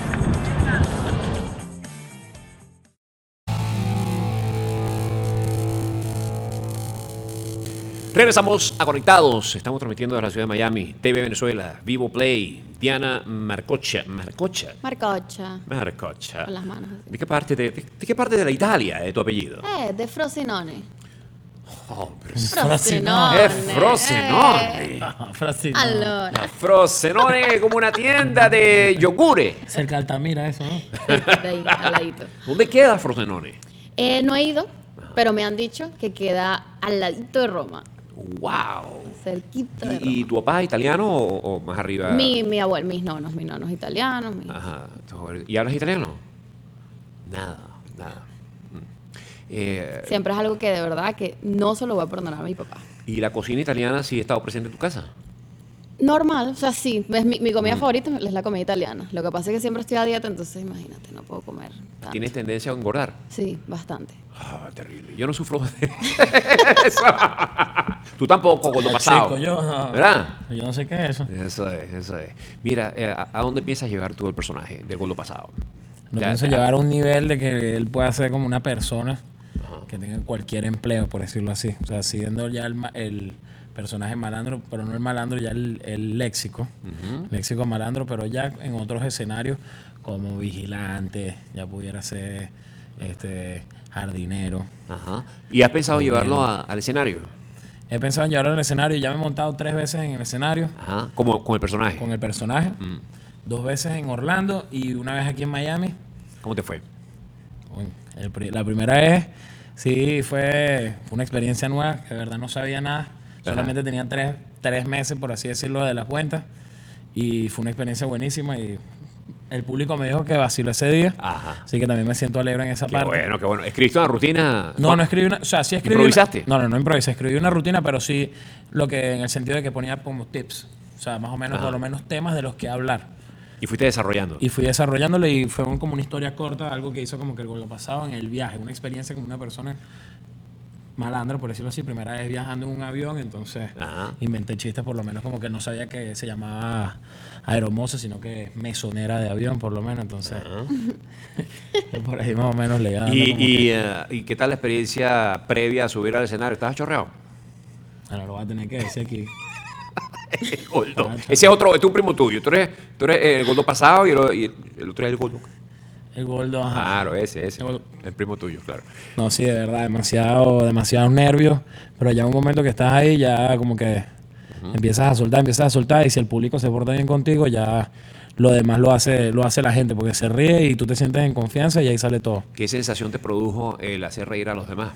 Regresamos a Conectados. Estamos transmitiendo desde la ciudad de Miami, TV Venezuela, Vivo Play, Diana Marcocha. Marcocha. Con las manos. ¿De qué parte de la Italia es tu apellido? De Frosinone. Oh, pero Frosinone. è Frosinone. Frosinone. Allora. La Frosinone è come una tienda de yogure. Cerca de Altamira, eso, ¿no? De ahí, al ladito. ¿Dónde queda Frosinone? No he ido, pero me han dicho que queda al ladito de Roma. ¡Wow! Cerquita de Roma. ¿Y tu papá es italiano o más arriba? Mi abuelo, mis nonos italianos. Ajá. ¿Y hablas italiano? Nada. Siempre es algo que de verdad que no se lo voy a perdonar a mi papá. ¿Y la cocina italiana sí ha estado presente en tu casa? Normal, o sea, sí. Es mi comida favorita es la comida italiana. Lo que pasa es que siempre estoy a dieta, entonces imagínate, no puedo comer tanto. ¿Tienes tendencia a engordar? Sí, bastante. Ah, terrible. Yo no sufro de eso. Tú tampoco, con lo pasado. Chico, yo no. ¿Verdad? Yo no sé qué es eso. Eso es. Mira, ¿a dónde piensas llevar tú el personaje del Gordo Pasado? Lo Ya, pienso ya. llevar a un nivel de que él pueda ser como una persona que tenga cualquier empleo, por decirlo así. O sea, siendo ya el personaje malandro, pero no el malandro, ya el léxico. Léxico malandro, pero ya en otros escenarios como vigilante, ya pudiera ser jardinero. Ajá. ¿Y has pensado llevarlo al escenario? He pensado en llevarlo al escenario, ya me he montado 3 veces en el escenario Ajá. Como con el personaje. con el personaje, 2 veces en Orlando y una vez aquí en Miami. ¿Cómo te fue? Bueno, la primera vez, sí, fue una experiencia nueva, que de verdad no sabía nada. Solamente tenía 3 meses, por así decirlo, de la cuenta. Y fue una experiencia buenísima y el público me dijo que vaciló ese día. Ajá. Así que también me siento alegre en esa Qué parte. bueno. ¿Escribiste una rutina? No escribí una... O sea, sí escribí... ¿Improvisaste? No improvisé. Escribí una rutina, pero sí lo que en el sentido de que ponía como tips. O sea, más o menos, por lo menos temas de los que hablar. Y fuiste desarrollando. Y fui desarrollándolo y fue como una historia corta, algo que hizo como que el Gordo Pasado en el viaje. Una experiencia como una persona malandra, por decirlo así. Primera vez viajando en un avión, entonces inventé chistes, por lo menos como que no sabía que se llamaba aeromoza, sino que mesonera de avión, por lo menos. Entonces, por ahí más o menos le iba dando como que- ¿Y qué tal la experiencia previa a subir al escenario? ¿Estabas chorreado? Ahora lo voy a tener que decir aquí. El Gordo. Ese es otro, este es un primo tuyo. Tú eres el Gordo Pasado y el otro es el Gordo. El Gordo, ajá. Claro, ese. El Gordo. El primo tuyo, claro. No, sí, de verdad, demasiados nervios, pero ya un momento que estás ahí, ya como que empiezas a soltar, y si el público se porta bien contigo, ya lo demás lo hace la gente, porque se ríe y tú te sientes en confianza y ahí sale todo. ¿Qué sensación te produjo el hacer reír a los demás?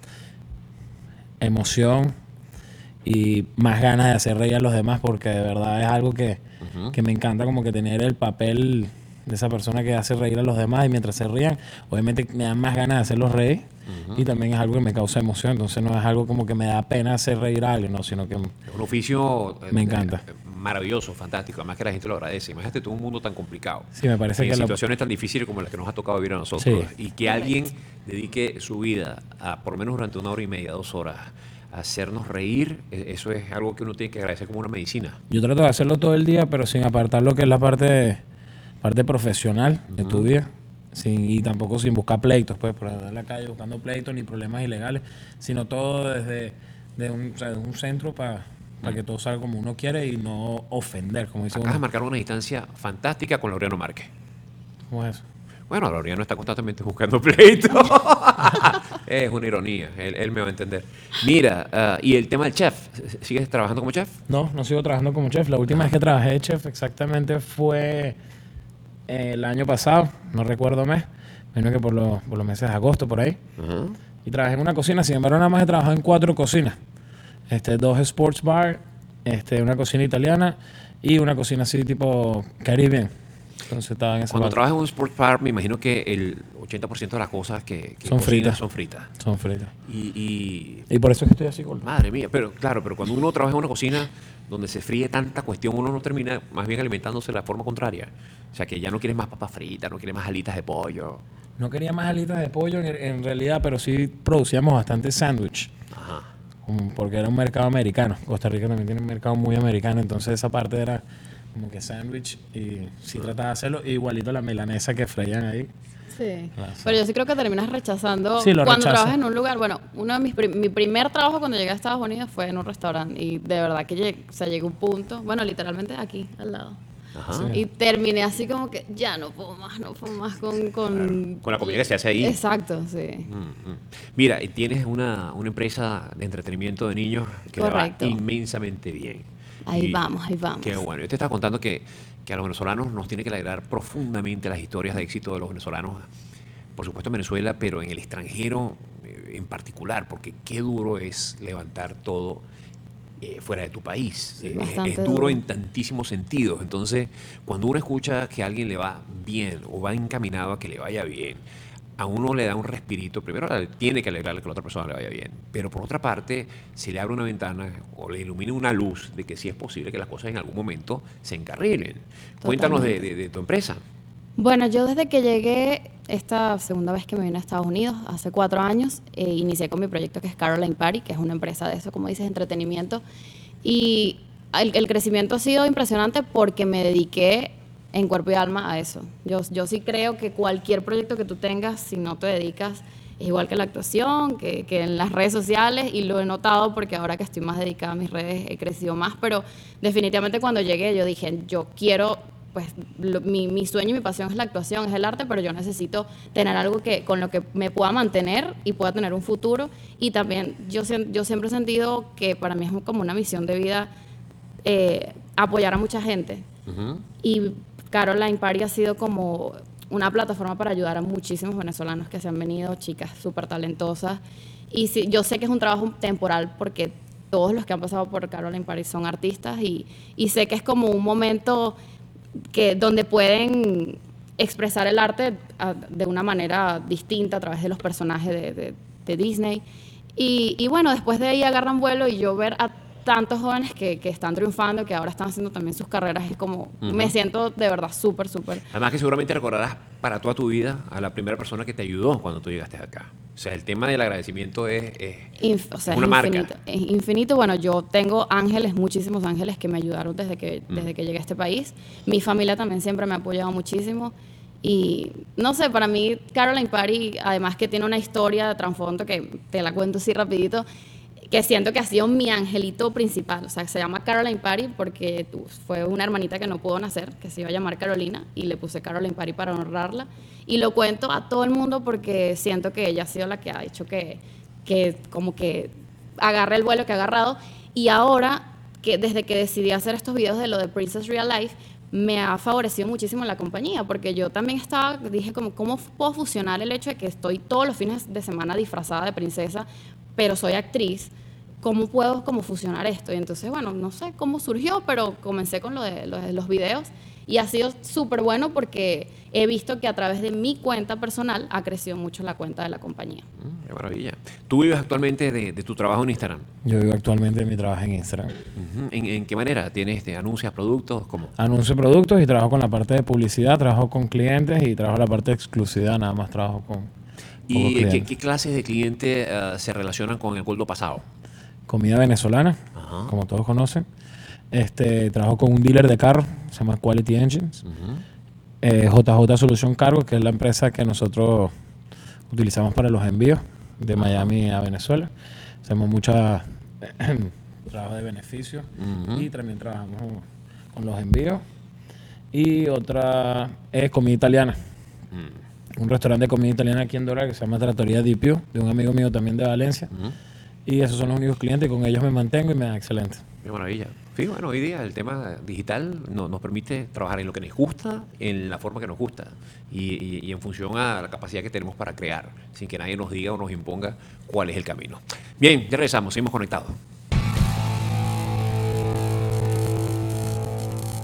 Emoción y más ganas de hacer reír a los demás, porque de verdad es algo que me encanta, como que tener el papel de esa persona que hace reír a los demás, y mientras se rían, obviamente me dan más ganas de hacerlos reír, y también es algo que me causa emoción. Entonces no es algo como que me da pena hacer reír a alguien, no, sino que Es un oficio Me encanta. Maravilloso, fantástico. Además que la gente lo agradece. Imagínate tú un mundo tan complicado. sí, me parece En que situaciones tan difíciles como las que nos ha tocado vivir a nosotros. Sí. Y que alguien dedique su vida a, por lo menos durante 1 hora y media, 2 horas, a hacernos reír, eso es algo que uno tiene que agradecer como una medicina. yo trato de hacerlo todo el día, pero sin apartar lo que es la parte profesional de tu vida, y tampoco sin buscar pleitos, pues, por andar en la calle buscando pleitos ni problemas ilegales, sino todo desde un centro para que todo salga como uno quiere y no ofender, como dice Acabas de uno. marcar una distancia fantástica con Laureano Márquez. ¿Cómo es eso? Bueno, Laureano está constantemente buscando pleitos. Es una ironía, él me va a entender. Mira, y el tema del chef, ¿sigues trabajando como chef? No sigo trabajando como chef. La última vez que trabajé de chef exactamente fue el año pasado, no recuerdo mes, menos que por los meses de agosto, por ahí. Y trabajé en una cocina, sin embargo nada más he trabajado en 4 cocinas. 2 sports bar, una cocina italiana y una cocina así tipo Caribbean. Entonces estaba en esa Cuando parte. trabajas en un sports bar, me imagino que el 80% de las cosas que Son cocinas fritas. son fritas. Son fritas. Y Y por eso es que estoy así gordo. madre mía, pero claro, pero cuando uno trabaja en una cocina donde se fríe tanta cuestión, uno no termina más bien alimentándose de la forma contraria. O sea, que ya no quieres más papas fritas, no quieres más alitas de pollo. No quería más alitas de pollo en realidad, pero sí producíamos bastante sándwich. Ajá. Porque era un mercado americano. Costa Rica también tiene un mercado muy americano, entonces esa parte era como que sándwich y sí trataba de hacerlo. Igualito la milanesa que freían ahí. Sí. Claro. Pero yo sí creo que terminas rechazando Sí, lo cuando rechazo. trabajas en un lugar. Bueno, uno de mi primer trabajo cuando llegué a Estados Unidos fue en un restaurante y de verdad que llegué a un punto, bueno, literalmente aquí al lado. Ajá. Y terminé así como que ya no puedo más con Con la comida que se hace ahí. Exacto, sí. Mira, y tienes una empresa de entretenimiento de niños que le va Correcto. inmensamente bien. Ahí Y vamos. Qué bueno. Yo te estaba contando que a los venezolanos nos tiene que alegrar profundamente las historias de éxito de los venezolanos, por supuesto en Venezuela, pero en el extranjero en particular, porque qué duro es levantar todo fuera de tu país. bastante Es duro duro. en tantísimos sentidos. Entonces, cuando uno escucha que a alguien le va bien o va encaminado a que le vaya bien, a uno le da un respirito. Primero tiene que alegrarle que a la otra persona le vaya bien, pero por otra parte se le abre una ventana o le ilumina una luz de que sí es posible que las cosas en algún momento se encarrilen. Cuéntanos de tu empresa. Bueno, yo desde que llegué, esta segunda vez que me vine a Estados Unidos, hace 4 años, inicié con mi proyecto que es Caroline Party, que es una empresa de eso, como dices, entretenimiento. Y el crecimiento ha sido impresionante porque me dediqué en cuerpo y alma a eso. Yo sí creo que cualquier proyecto que tú tengas, si no te dedicas, es igual que la actuación, que en las redes sociales, y lo he notado porque ahora que estoy más dedicada a mis redes he crecido más, pero definitivamente cuando llegué yo dije, yo quiero, pues mi sueño y mi pasión es la actuación, es el arte, pero yo necesito tener algo con lo que me pueda mantener y pueda tener un futuro. Y también yo siempre he sentido que para mí es como una misión de vida apoyar a mucha gente. Y Caroline Party ha sido como una plataforma para ayudar a muchísimos venezolanos que se han venido, chicas súper talentosas. Y sí, yo sé que es un trabajo temporal porque todos los que han pasado por Caroline Party son artistas y sé que es como un momento donde pueden expresar el arte de una manera distinta a través de los personajes de Disney. Y bueno, después de ahí agarran vuelo y yo ver a tantos jóvenes que están triunfando, que ahora están haciendo también sus carreras, es como, me siento de verdad súper. Además que seguramente recordarás para toda tu vida a la primera persona que te ayudó cuando tú llegaste acá. O sea, el tema del agradecimiento es una marca. Infinito. Es infinito. Bueno, yo tengo ángeles, muchísimos ángeles que me ayudaron desde que llegué a este país. Mi familia también siempre me ha apoyado muchísimo. Y no sé, para mí Caroline Party, además que tiene una historia de trasfondo que te la cuento así rapidito, que siento que ha sido mi angelito principal. O sea, se llama Caroline Party porque fue una hermanita que no pudo nacer, que se iba a llamar Carolina, y le puse Caroline Party para honrarla. Y lo cuento a todo el mundo porque siento que ella ha sido la que ha hecho que como que agarre el vuelo que ha agarrado. Y ahora, que desde que decidí hacer estos videos de lo de Princess Real Life, me ha favorecido muchísimo la compañía, porque yo también dije como, ¿cómo puedo fusionar el hecho de que estoy todos los fines de semana disfrazada de princesa, pero soy actriz? ¿Cómo puedo fusionar esto? Y entonces, bueno, no sé cómo surgió, pero comencé con lo de los videos y ha sido súper bueno porque he visto que a través de mi cuenta personal ha crecido mucho la cuenta de la compañía. Qué maravilla. ¿Tú vives actualmente de tu trabajo en Instagram? Yo vivo actualmente de mi trabajo en Instagram. ¿En qué manera? ¿Tienes anuncios, productos? ¿Cómo? Anuncio productos y trabajo con la parte de publicidad, trabajo con clientes y trabajo la parte de exclusividad, nada más trabajo con ¿Y clientes. qué clases de clientes se relacionan con el Gordo Pasado? Comida venezolana, Ajá. como todos conocen. Trabajo con un dealer de carros, se llama Quality Engines. JJ Solution Cargo, que es la empresa que nosotros utilizamos para los envíos de Miami a Venezuela. Hacemos mucha trabajo de beneficio y también trabajamos con los envíos. Y otra es comida italiana. Un restaurante de comida italiana aquí en Doral que se llama Trattoria Di Più, de un amigo mío también de Valencia. Y esos son los únicos clientes, y con ellos me mantengo y me da excelente. Qué maravilla. Sí, bueno, hoy día el tema digital nos permite trabajar en lo que nos gusta, en la forma que nos gusta y en función a la capacidad que tenemos para crear, sin que nadie nos diga o nos imponga cuál es el camino. Bien, ya regresamos, seguimos conectados.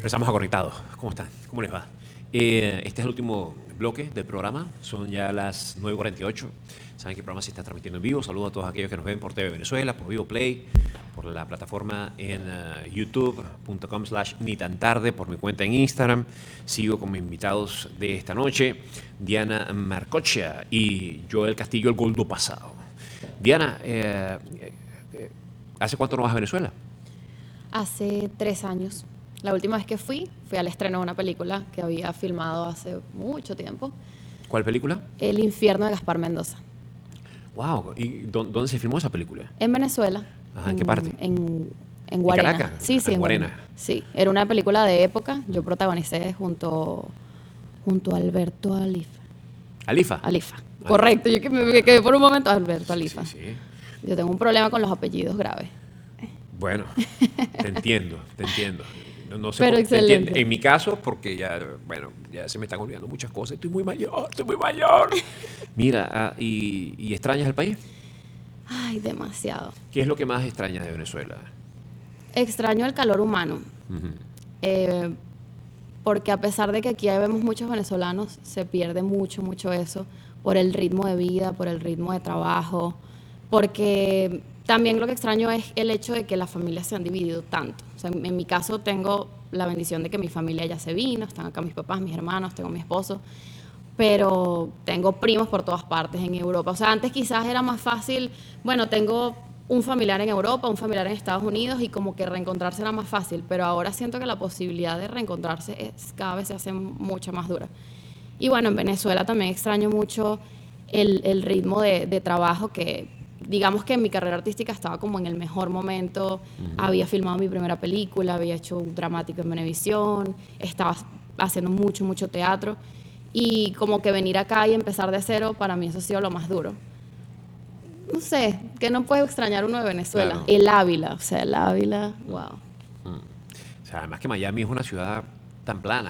Empezamos a Conectados. ¿Cómo están? ¿Cómo les va? Este es el último bloque del programa. Son ya las 9:48. Saben que el programa se está transmitiendo en vivo. Saludos a todos aquellos que nos ven por TV Venezuela, por Vivo Play, por la plataforma en youtube.com/ni tan tarde, por mi cuenta en Instagram. Sigo con mis invitados de esta noche, Diana Marcocha y Joel Castillo, el Goldo Pasado. Diana, ¿hace cuánto no vas a Venezuela? Hace 3 años. La última vez que fui al estreno de una película que había filmado hace mucho tiempo. ¿Cuál película? El infierno de Gaspar Mendoza. Wow. ¿Y dónde se filmó esa película? En Venezuela. Ajá, ¿en qué parte? En Guarena. Caracas? Sí, En Guarena. Sí, era una película de época. Yo protagonicé junto a Alberto Alifa. ¿Alifa? Correcto, yo que me quedé por un momento Alberto Alifa. Sí. Yo tengo un problema con los apellidos graves. Bueno, te entiendo. No sé Pero por qué te excelente. entiendo. En mi caso, porque ya se me están olvidando muchas cosas. Estoy muy mayor. Mira, ¿y extrañas el país? Ay, demasiado. ¿Qué es lo que más extrañas de Venezuela? Extraño el calor humano. Porque a pesar de que aquí vemos muchos venezolanos, se pierde mucho eso por el ritmo de vida, por el ritmo de trabajo, porque también lo que extraño es el hecho de que las familias se han dividido tanto. O sea, en mi caso tengo la bendición de que mi familia ya se vino, están acá mis papás, mis hermanos, tengo mi esposo, pero tengo primos por todas partes en Europa. O sea, antes quizás era más fácil, bueno, tengo un familiar en Europa, un familiar en Estados Unidos y como que reencontrarse era más fácil, pero ahora siento que la posibilidad de reencontrarse cada vez se hace mucho más dura. Y bueno, en Venezuela también extraño mucho el ritmo de trabajo que, digamos que en mi carrera artística estaba como en el mejor momento, había filmado mi primera película, había hecho un dramático en Venevisión, estaba haciendo mucho teatro y como que venir acá y empezar de cero, para mí eso ha sido lo más duro. No sé, que no puedo extrañar uno de Venezuela. Claro. El Ávila, wow. O sea, además que Miami es una ciudad tan plana.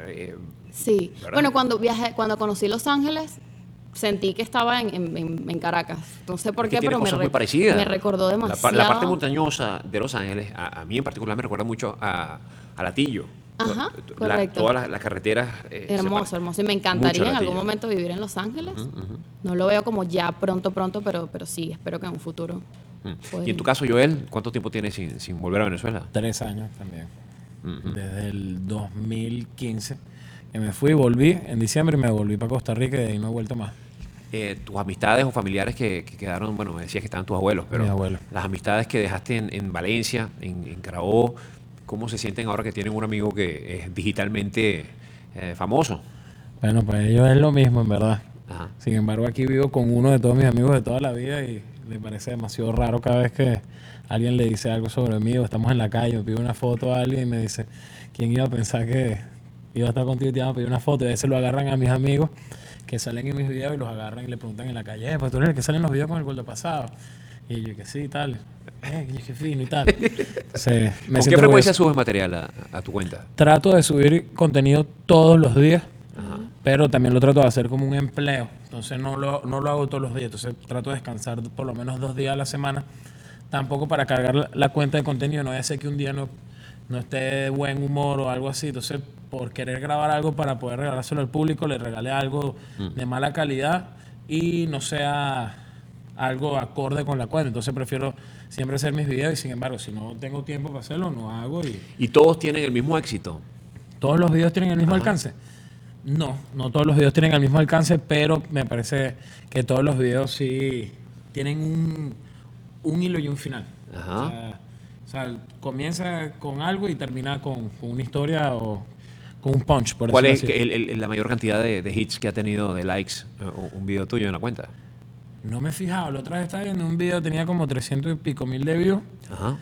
Sí. ¿Verdad? Bueno, cuando conocí Los Ángeles, sentí que estaba en Caracas. No sé por Es que qué, tiene pero cosas muy parecidas. me recordó demasiado. La parte montañosa de Los Ángeles, a mí en particular me recuerda mucho a Latillo. Ajá, correcto. Todas las carreteras. Hermoso. Y me encantaría Mucho en algún Latillo. momento vivir en Los Ángeles. No lo veo como ya pronto, pero sí, espero que en un futuro. Y en tu caso, Joel, ¿cuánto tiempo tienes sin volver a Venezuela? 3 años también. Desde el 2015 que me fui, volví en diciembre y me volví para Costa Rica y de ahí no he vuelto más. Tus amistades o familiares que quedaron, bueno, me decías que estaban tus abuelos, pero Mis abuelos. las amistades que dejaste en Valencia, en Carabobo, ¿cómo se sienten ahora que tienen un amigo que es digitalmente famoso? Bueno, pues ellos es lo mismo, en verdad. Ajá. Sin embargo, aquí vivo con uno de todos mis amigos de toda la vida y me parece demasiado raro cada vez que alguien le dice algo sobre mí o estamos en la calle, me pide una foto a alguien y me dice, ¿quién iba a pensar que iba a estar contigo y te iba a pedir una foto? Y a veces lo agarran a mis amigos que salen en mis videos y los agarran y le preguntan en la calle, pues tú eres el que sale en los videos con el Gordo Pasado. Y yo que sí, y tal. Y que fino y tal. Entonces, ¿Con qué frecuencia subes material a tu cuenta? Trato de subir contenido todos los días, pero también lo trato de hacer como un empleo. Entonces no lo hago todos los días. Entonces trato de descansar por lo menos 2 días a la semana. Tampoco para cargar la cuenta de contenido. No ya sé que un día no esté de buen humor o algo así. Entonces, por querer grabar algo para poder regalárselo al público, le regalé algo de mala calidad y no sea algo acorde con la cuenta. Entonces prefiero siempre hacer mis videos y sin embargo, si no tengo tiempo para hacerlo, no hago. ¿Y todos tienen el mismo éxito? ¿Todos los videos tienen el mismo alcance? No todos los videos tienen el mismo alcance, pero me parece que todos los videos sí tienen un hilo y un final. Ajá. O sea, comienza con algo y termina con una historia o con un punch, por ¿Cuál es decirlo así. la mayor cantidad de hits que ha tenido de likes un video tuyo en la cuenta? No me he fijado. La otra vez estaba viendo un video, tenía como 300 y pico mil de views. Ajá.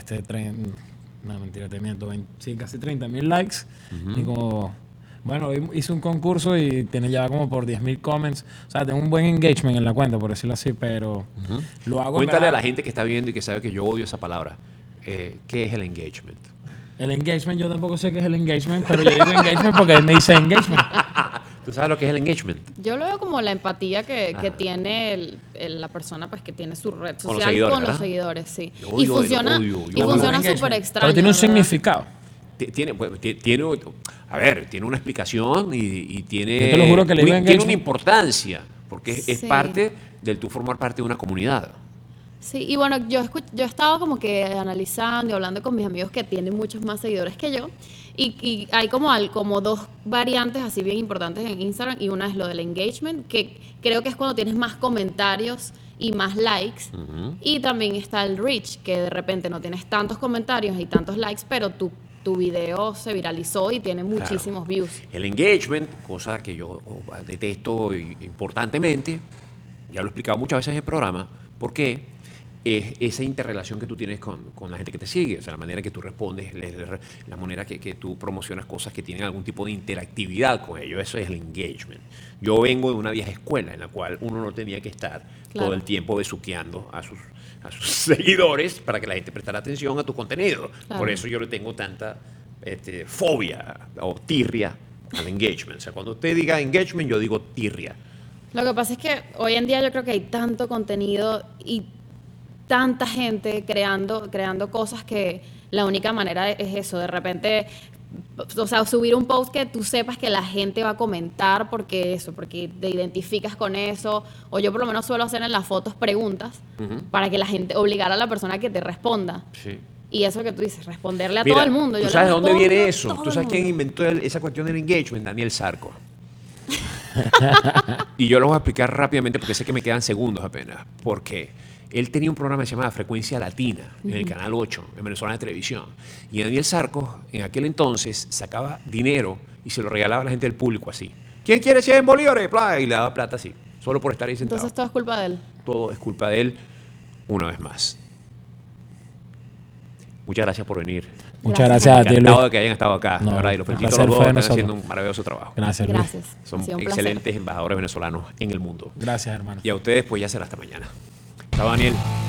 No, mentira, te miento. Sí, casi 30.000 likes. Y como, bueno, hice un concurso y tiene ya como por 10.000 comments. O sea, tengo un buen engagement en la cuenta, por decirlo así, pero lo hago. Cuéntale ¿verdad? a la gente que está viendo y que sabe que yo odio esa palabra. ¿Qué es el engagement? El engagement, yo tampoco sé qué es el engagement, pero yo digo engagement porque él me dice engagement. ¿Tú sabes lo que es el engagement? Yo lo veo como la empatía que tiene la persona pues que tiene su red Con los social seguidores, con los ¿verdad? seguidores, sí. Yo Y odio, funciona odio súper Engagement. extraño. Pero tiene un ¿verdad? significado. tiene, a ver, tiene una explicación y tiene, Yo te lo juro que le digo tiene una engagement. importancia, porque es Sí. parte del tú formar parte de una comunidad. Sí, y bueno, yo he estado como que analizando y hablando con mis amigos que tienen muchos más seguidores que yo. Y hay como dos variantes así bien importantes en Instagram. Y una es lo del engagement, que creo que es cuando tienes más comentarios y más likes. Y también está el reach, que de repente no tienes tantos comentarios y tantos likes, pero tu video se viralizó y tiene muchísimos views. El engagement, cosa que yo detesto importantemente, ya lo he explicado muchas veces en el programa, porque es esa interrelación que tú tienes con la gente que te sigue, o sea, la manera que tú respondes, la manera que tú promocionas cosas que tienen algún tipo de interactividad con ellos, eso es el engagement. Yo vengo de una vieja escuela en la cual uno no tenía que estar todo el tiempo besuqueando a sus seguidores para que la gente prestara atención a tu contenido. Claro. Por eso yo le tengo tanta fobia o tirria al engagement. O sea, cuando usted diga engagement, yo digo tirria. Lo que pasa es que hoy en día yo creo que hay tanto contenido y tanta gente creando cosas que la única manera es eso, de repente, o sea, subir un post que tú sepas que la gente va a comentar porque te identificas con eso, o yo por lo menos suelo hacer en las fotos preguntas para que la gente, obligar a la persona que te responda. Sí. Y eso que tú dices, responderle a Mira, todo el mundo. ¿tú Yo sabes le de dónde respondo viene a eso? todo ¿Tú el sabes quién mundo. inventó esa cuestión del engagement? Daniel Sarco. Y yo lo voy a explicar rápidamente porque sé que me quedan segundos apenas. Porque él tenía un programa que se llamaba Frecuencia Latina en el Canal 8, en Venezolana de Televisión. Y Daniel Sarco, en aquel entonces, sacaba dinero y se lo regalaba a la gente del público así. ¿Quién quiere 100 bolívares? Pla, y le daba plata así, solo por estar ahí sentado. Entonces todo es culpa de él. Todo es culpa de él, una vez más. Muchas gracias por venir. Muchas gracias a ti, Encantado Luis. de que hayan estado acá. No, la verdad, y los el felicito a placer los dos, fue de están nosotros. haciendo un maravilloso trabajo. Gracias, Luis. Gracias. Son Ha sido un placer. excelentes embajadores venezolanos en el mundo. Gracias, hermano. Y a ustedes, pues ya será hasta mañana. Chao, Daniel.